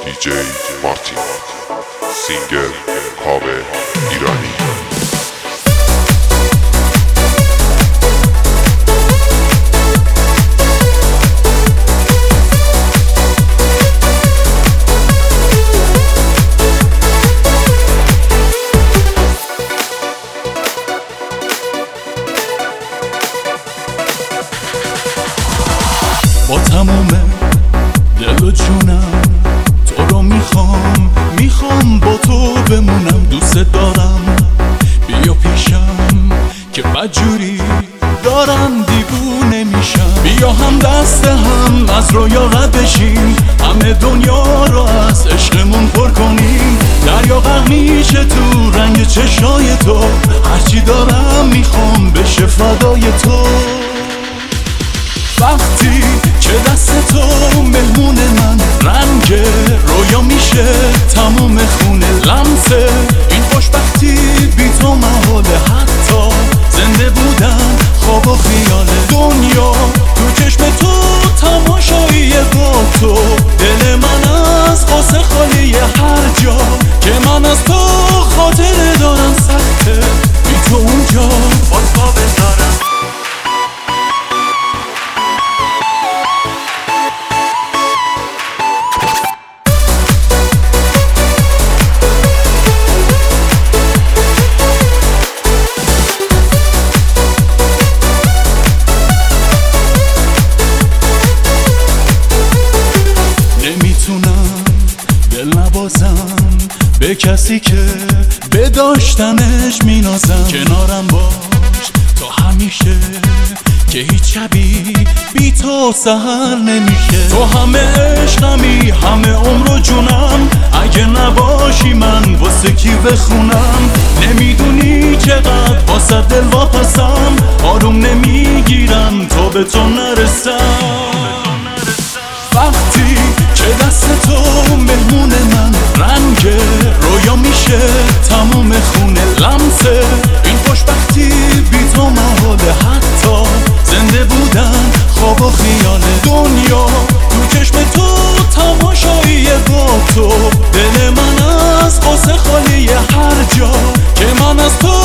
DJ مارتین سینگر کاوه ایرانی. با تموم دل و جونم تو رو میخوام با تو بمونم. دوست دارم بیا پیشم که بدجوری دارم دیوونه میشم. بیا هم دست هم از رویا رد بشیم، همه دنیا رو از عشقمون پر کنیم. دریا غرق میشه تو رنگ چشای تو، هرچی دارم میخوام بشه فدای تو. وقتی که دست تو مهمون من، رنگ رویا میشه تموم خونه. لمس این خوشبختی بی تو محاله، حتی زنده بودن خواب و خیاله. دنیا تو چشم تو تماشایی با تو، دل من از قصه خالی. هر جا که من از تو خاطره دارم سخته، بی تو اونجا باز پا بذارم. نمیتونم دل نبازم به کسی که به داشتنش مینازم. کنارم باش تا همیشه که هیچ شبی بی تو سحر نمیشه. تو همه عشقمی، همه عمر و جونم. اگه نباشی من واسه کی بخونم؟ نمیدونی چقدر واسه دل واپسم، آروم نمیگیرم تو به تو نرسم. وقتی که دست تو مهمون من، رنگ رویا میشه تموم خونه. لمس این خوشبختی بی تو محاله، حتی زنده بودن خواب و خیاله. دنیا تو چشم تو تماشایی با تو، دل من از قصه خالی. هر جا که من از تو